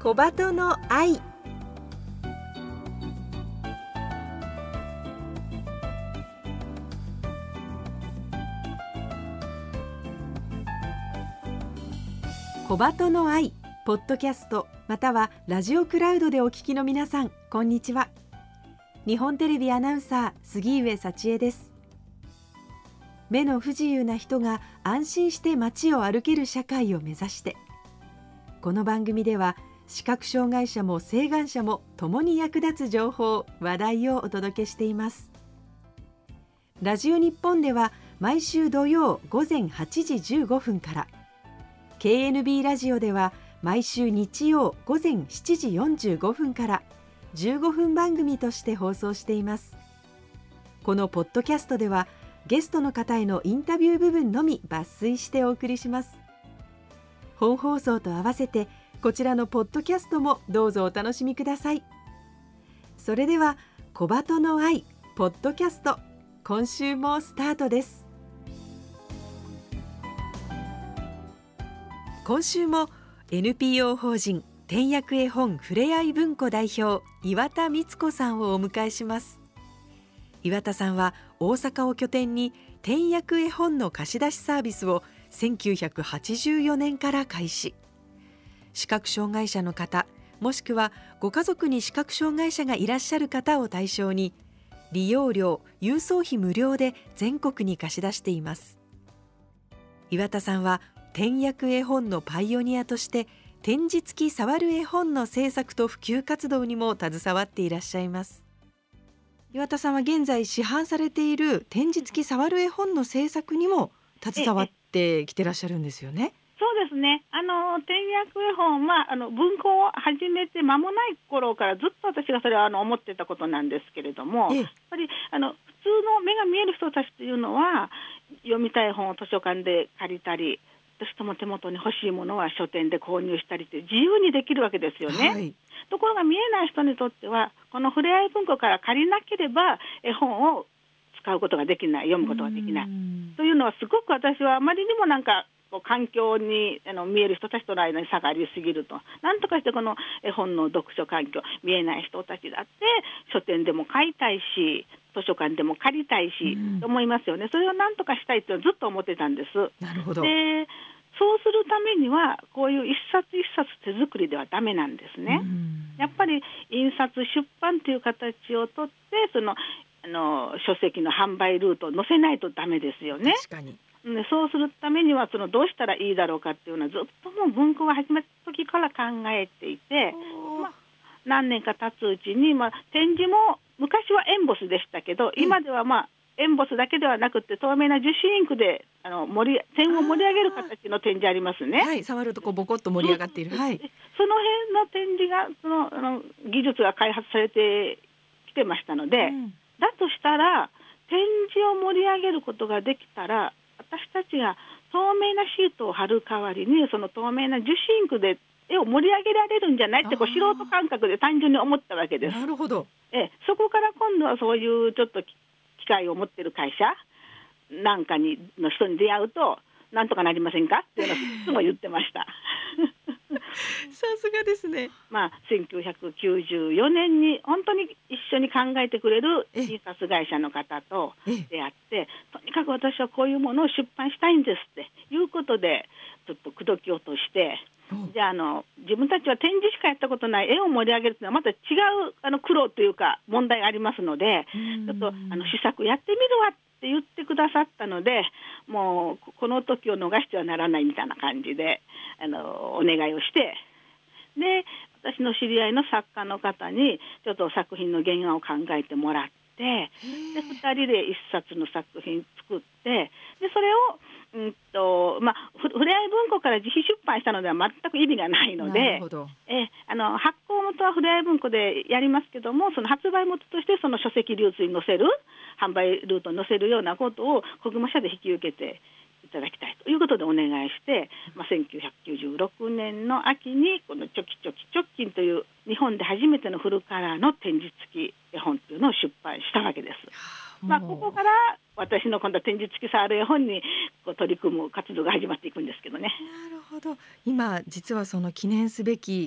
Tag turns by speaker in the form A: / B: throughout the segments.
A: 小鳩の愛。小鳩の愛ポッドキャストまたはラジオクラウドでお聞きの皆さん、こんにちは。日本テレビアナウンサー杉上幸恵です。目の不自由な人が安心して街を歩ける社会を目指して、この番組では視覚障害者も晴眼者も共に役立つ情報話題をお届けしています。ラジオ日本では毎週土曜午前8時15分から、 KNB ラジオでは毎週日曜午前7時45分から15分番組として放送しています。このポッドキャストではゲストの方へのインタビュー部分のみ抜粋してお送りします。本放送と合わせてこちらのポッドキャストもどうぞお楽しみください。それでは小鳩の愛ポッドキャスト、今週もスタートです。今週も NPO 法人点訳絵本ふれあい文庫代表岩田光子さんをお迎えします。岩田さんは大阪を拠点に点訳絵本の貸し出しサービスを1984年から開始。視覚障害者の方、もしくはご家族に視覚障害者がいらっしゃる方を対象に、利用料、郵送費無料で全国に貸し出しています。岩田さんは点訳絵本のパイオニアとして点字付き触る絵本の制作と普及活動にも携わっていらっしゃいます。岩田さんは現在市販されている点字付き触る絵本の制作にも携わってきてらっしゃるんですよね。
B: そうですね。点訳絵本は文庫を始めて間もない頃からずっと私がそれは思ってたことなんですけれども、やっぱり普通の目が見える人たちというのは読みたい本を図書館で借りたり、どうしても手元に欲しいものは書店で購入したりって自由にできるわけですよね、はい。ところが見えない人にとってはこのふれあい文庫から借りなければ絵本を使うことができない、読むことができないというのはすごく私はあまりにも環境に見える人たちとの間に差がありすぎると、なんとかしてこの絵本の読書環境、見えない人たちだって書店でも買いたいし図書館でも借りたいし、と思いますよね。それをなんとかしたいとずっと思ってたんです。
A: なるほど。
B: でそうするためにはこういう一冊一冊手作りではダメなんですね。やっぱり印刷出版という形をとってその書籍の販売ルートを載せないとダメですよね。
A: 確かに。
B: そうするためにはどうしたらいいだろうかっていうのはずっともう文庫が始めた時から考えていて、何年か経つうちに、展示も昔はエンボスでしたけど、今ではエンボスだけではなくて透明な樹脂インクで線を盛り上げる形の展示ありますね。
A: はい、触るとボコッと盛り上がっている、はい、
B: その辺の展示が技術が開発されてきてましたので、だとしたら展示を盛り上げることができたら、私たちが透明なシートを貼る代わりにその透明な樹脂インクで絵を盛り上げられるんじゃないって素人感覚で単純に思ったわけです。
A: なるほど。
B: そこから今度はそういうちょっと機械を持ってる会社なんかの人に出会うとなんとかなりませんかっていうのをいつも言ってました
A: さすがですね。
B: 1994年に本当に一緒に考えてくれる印刷会社の方と出会って、とにかく私はこういうものを出版したいんですっていうことでちょっと口説き落として、じゃあ自分たちは展示しかやったことない絵を盛り上げるというのはまた違う苦労というか問題がありますので、ちょっと試作やってみるわって言ってくださったので、もうこの時を逃してはならないみたいな感じでお願いをして、で私の知り合いの作家の方にちょっと作品の原案を考えてもらって、で2人で一冊の作品作って、でそれをふれあい文庫から自費出版したのでは全く意味がないので、発行元はふれあい文庫でやりますけども、その発売元としてその書籍流通に載せる、販売ルートに載せるようなことを国語社で引き受けていただきたいということでお願いして、1996年の秋にこのチョキチョキチョッキンという日本で初めてのフルカラーの展示付き絵本というのを出版したわけです。ここから私の今度は展示付き触る絵本に取り組む活動が始まっていくんですけどね。
A: なるほど。今実はその記念すべき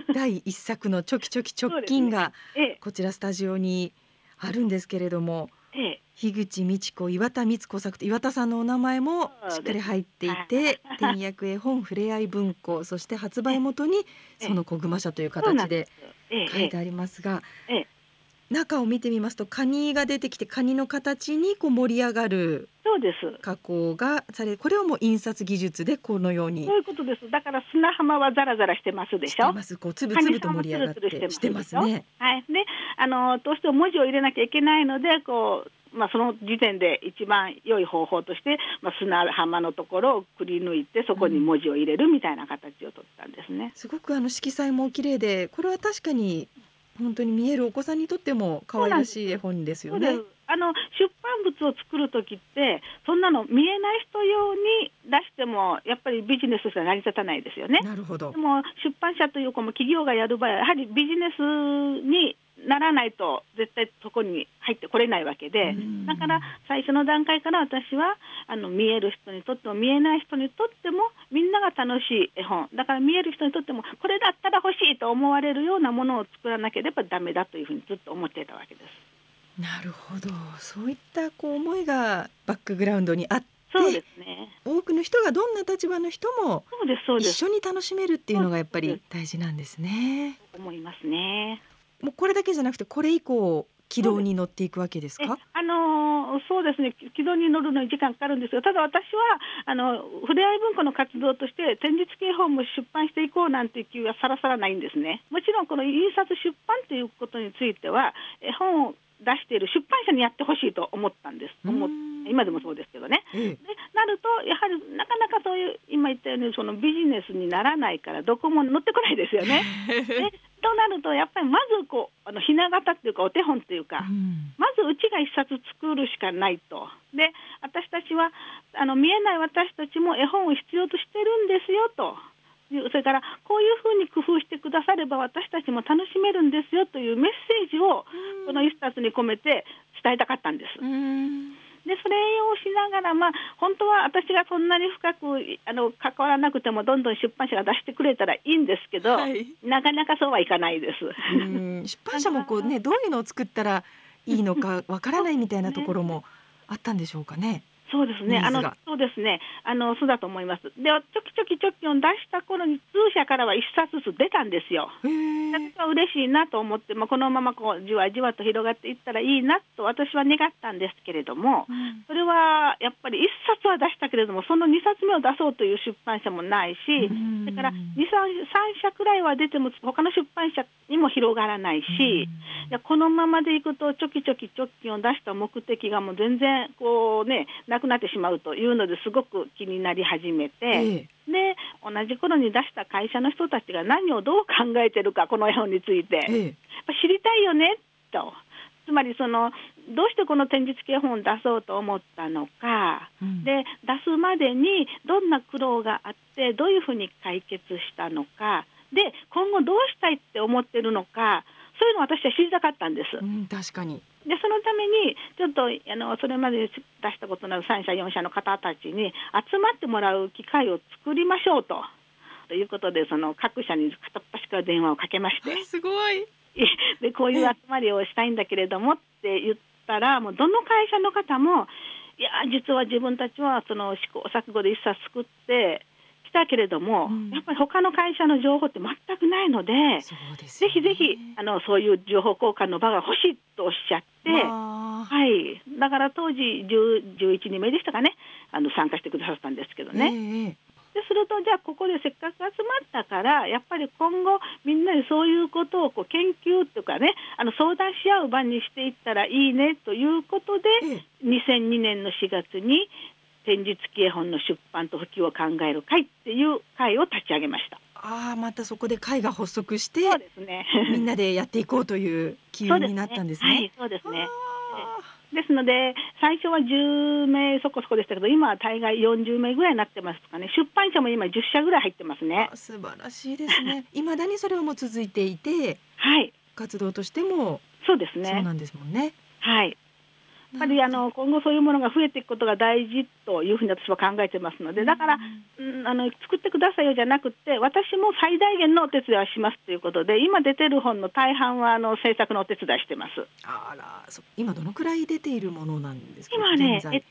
A: 第一作のチョキチョキ直近がこちらスタジオにあるんですけれども、樋口美智子、岩田光子作と岩田さんのお名前もしっかり入っていて、点訳絵本ふれあい文庫、そして発売元にその小熊社という形で書いてありますが、中を見てみますとカニが出てきて、カニの形にこう盛り上がる加工がされ、これをもう印刷技術でこのように。
B: そういうことです。だから砂浜はザラザラしてますでしょ。
A: こうつぶつぶと盛り上がってしてますね。
B: はい。で、どうしても文字を入れなきゃいけないので、こうその時点で一番良い方法として、砂浜のところをくり抜いてそこに文字を入れるみたいな形を取ったんですね。
A: すごく色彩も綺麗で、これは確かに本当に見えるお子さんにとっても可愛らしい絵本ですよね。
B: 出版物を作るときってそんなの見えない人用に出してもやっぱりビジネスとしては成り立たないですよね。
A: なるほど。
B: でも出版社というかも企業がやる場合はやはりビジネスにならないと絶対そこに入ってこれないわけで、だから最初の段階から私は見える人にとっても見えない人にとってもみんなが楽しい絵本だから、見える人にとってもこれだったら欲しいと思われるようなものを作らなければダメだというふうにずっと思っていたわけです。
A: なるほど。そういった思いがバックグラウンドにあって、
B: そうですね、
A: 多くの人がどんな立場の人も一緒に楽しめるっていうのがやっぱり大事なんですね。
B: 思いますね。
A: もうこれだけじゃなくてこれ以降軌道に乗っていくわけですか？
B: そうですね、軌道に乗るのに時間かかるんですが、ただ私はふれあい文庫の活動として展示付き絵本も出版していこうなんていう気はさらさらないんですね。もちろんこの印刷出版ということについては絵本を出している出版社にやってほしいと思ったんです。今でもそうですけどね、でなるとやはりなかなかそういう今言ったようにそのビジネスにならないからどこも乗ってこないですよね。でとなるとやっぱりまずひな形っていうかお手本というか、まずうちが一冊作るしかないと。で私たちは見えない私たちも絵本を必要としてるんですよと、それからこういうふうに工夫してくだされば私たちも楽しめるんですよというメッセージをこの一冊に込めて伝えたかったんです。でそれをしながら、本当は私がそんなに深く関わらなくてもどんどん出版社が出してくれたらいいんですけど、なかなかそうはいかないです。
A: 出版社もどういうのを作ったらいいのかわからないみたいなところもあったんでしょうかね。
B: そうですね、そうですね、そうだと思います。でチョキチョキチョキを出した頃に通社からは1冊ずつ出たんですよ。私は嬉しいなと思って、このままじわじわと広がっていったらいいなと私は願ったんですけれども、それはやっぱり1冊は出したけれどもその2冊目を出そうという出版社もないし、それから 3社くらいは出ても他の出版社にも広がらないし、このままでいくとチョキチョキチョキを出した目的がもう全然なくなってしまうというのですごく気になり始めて、で同じ頃に出した会社の人たちが何をどう考えてるかこの絵本について、知りたいよねと。つまりどうしてこの展示付き絵本を出そうと思ったのか、で出すまでにどんな苦労があってどういうふうに解決したのか、で今後どうしたいって思ってるのか、そういうのを私は知りたかったんです。
A: 確かに。
B: でそのためにちょっとそれまで出したことのある3社4社の方たちに集まってもらう機会を作りましょうということで、各社に片っ端から電話をかけまして、
A: すごい
B: でこういう集まりをしたいんだけれどもって言ったら、もうどの会社の方もいや実は自分たちは試行錯誤で一冊作ってきたけれども、やっぱり他の会社の情報って全くないので、ぜひぜひそういう情報交換の場が欲しいとおっしゃって、だから当時11人目でしたかね、参加してくださったんですけどね。でするとじゃあここでせっかく集まったからやっぱり今後みんなでそういうことを研究とかね相談し合う場にしていったらいいねということで、2002年の4月に展示付き絵本の出版と普及を考える会っていう会を立ち上げました。
A: またそこで会が発足して、
B: そうですね、
A: みんなでやっていこうという機運になったんですね。
B: そうですね。ですので最初は10名そこそこでしたけど、今は大概40名ぐらいになってますかね。出版社も今10社ぐらい入ってますね。
A: 素晴らしいですね。未だにそれはもう続いていて、活動としても
B: そうですね。
A: そうなんですもんね。
B: やっぱり今後そういうものが増えていくことが大事というふうに私は考えてますので、だから、作ってくださいよじゃなくて、私も最大限のお手伝いをしますということで、今出てる本の大半は制作のお手伝いしてます。
A: あら、今どのくらい出ているものなんですか？
B: 今ね、現在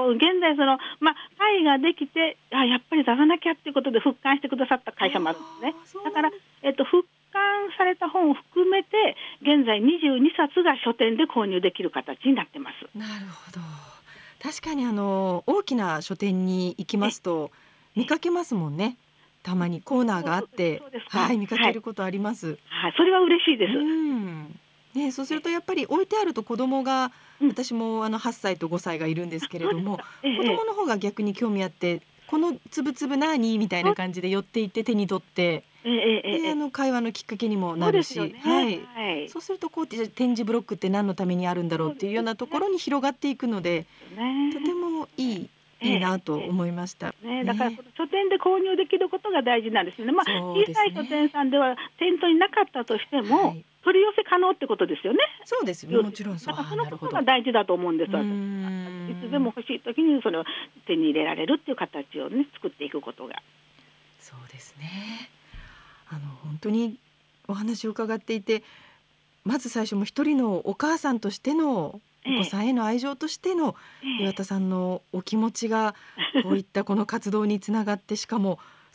B: 会ができて、やっぱり出さなきゃということで復刊してくださった会社もあるんですね。だから、復刊された本を含めて現在22冊が書店で購入できる形になってます。
A: なるほど。確かに大きな書店に行きますと見かけますもんね。たまにコーナーがあって、はい、見かけることあります。
B: はい、それは嬉しいです。
A: ね、そうするとやっぱり置いてあると子供が、私も8歳と5歳がいるんですけれども、子供の方が逆に興味あって、このつぶつぶ何みたいな感じで寄っていって手に取って、で会話のきっかけにもなるし、そうすると展示ブロックって何のためにあるんだろうっていうようなところに広がっていくので、とてもいいなと思いました。
B: だから書店で購入できることが大事なんですよね。小さい書店さんでは店頭になかったとしても、取り寄せ可能ってことですよね。
A: そうですよ、もちろんそう。
B: だからそのことが大事だと思うんです。いつでも欲しい時にそれを手に入れられるっていう形をね、作っていくことが。
A: そうですね。本当にお話を伺っていて、まず最初も一人のお母さんとしてのお子さんへの愛情としての岩田さんのお気持ちがこういったこの活動につながって、しかも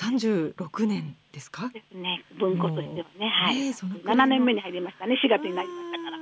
A: 36年ですか？
B: ですね、文庫としてはね、7年目に入りましたね。4月になりましたから。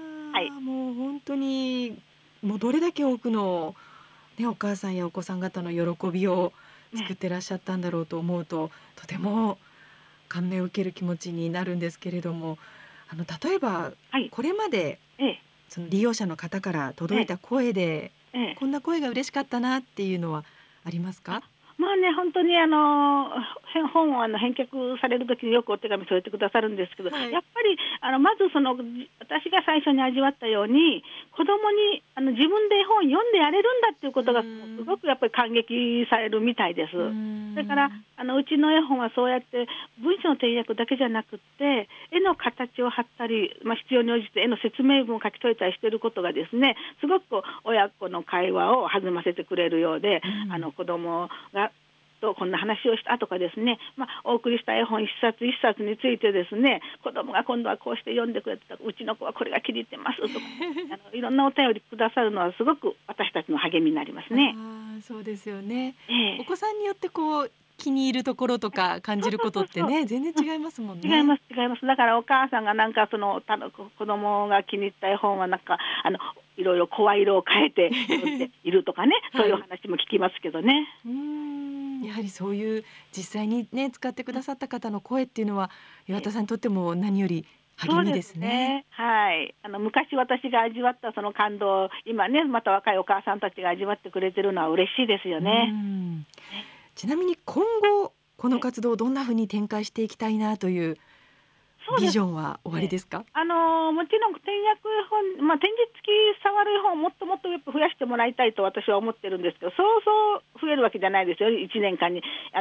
A: もう本当にどれだけ多くの、お母さんやお子さん方の喜びを作ってらっしゃったんだろうと思うと、とても感銘を受ける気持ちになるんですけれども、例えば、これまで、その利用者の方から届いた声で、こんな声が嬉しかったなっていうのはありますか？
B: 本当に本を返却されるときによくお手紙添えてくださるんですけど、やっぱりまず私が最初に味わったように、子供に自分で絵本読んでやれるんだっていうことがすごくやっぱり感激されるみたいです。だからうちの絵本はそうやって文章の点訳だけじゃなくって絵の形を貼ったり、必要に応じて絵の説明文を書き添えたりしていることがですね、すごく親子の会話を弾ませてくれるようで、子供がとこんな話をしたとかですね、お送りした絵本一冊一冊についてですね、子供が今度はこうして読んでくれてた、うちの子はこれが気に入ってますとかいろんなお便りくださるのはすごく私たちの励みになりますね。
A: そうですよね。お子さんによって気に入るところとか感じることってね、全然違いますもんね。
B: 違います。だからお母さんが子供が気に入った絵本はいろいろ声色を変えているとかね、そういう話も聞きますけどね。
A: やはりそういう実際にね使ってくださった方の声っていうのは岩田さんにとっても何より励みですね。
B: 昔私が味わったその感動を今ね、また若いお母さんたちが味わってくれてるのは嬉しいですよね。
A: ちなみに今後この活動をどんなふうに展開していきたいなというビジョンはおありですか？
B: もちろん点訳絵本、展示付き触る絵本をもっともっと増やしてもらいたいと私は思ってるんですけど、そう増えるわけじゃないですよ。1年間に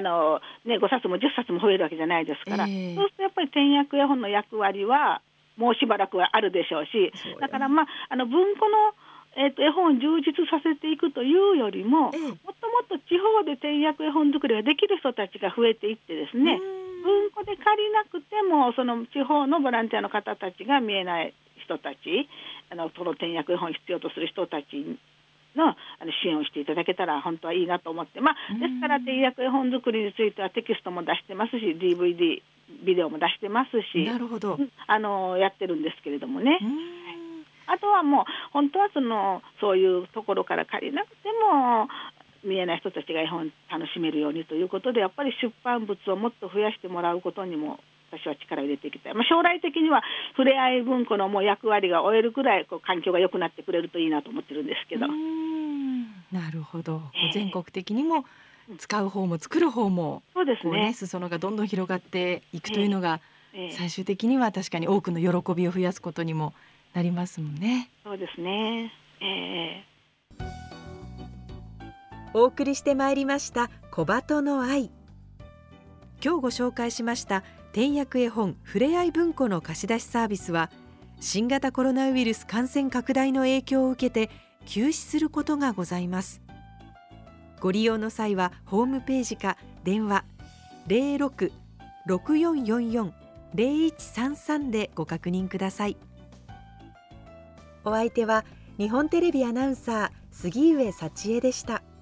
B: 5冊も10冊も増えるわけじゃないですから、そうするとやっぱり点訳絵本の役割はもうしばらくはあるでしょうし、だから文庫の絵本を充実させていくというよりも、もっともっと地方で点訳絵本作りができる人たちが増えていってですね、文庫で借りなくてもその地方のボランティアの方たちが見えない人たち、その点訳絵本を必要とする人たちの支援をしていただけたら本当はいいなと思って、ですから点訳絵本作りについてはテキストも出してますし DVD ビデオも出してますし、
A: なるほど、
B: やってるんですけれどもね。あとはもう本当はそういうところから借りなくても見えない人たちが絵本楽しめるようにということで、やっぱり出版物をもっと増やしてもらうことにも私は力を入れていきたい。将来的にはふれあい文庫のもう役割が終えるくらい環境が良くなってくれるといいなと思ってるんですけど。
A: なるほど。全国的にも使う方も作る方も、
B: そうですね、
A: 裾野がどんどん広がっていくというのが、最終的には確かに多くの喜びを増やすことにもなりますもんね。
B: そうですね。
A: お送りしてまいりました小鳩の愛。今日ご紹介しました点訳絵本ふれあい文庫の貸し出しサービスは、新型コロナウイルス感染拡大の影響を受けて休止することがございます。ご利用の際はホームページか電話 06-6444-0133 でご確認ください。お相手は日本テレビアナウンサー杉上幸恵でした。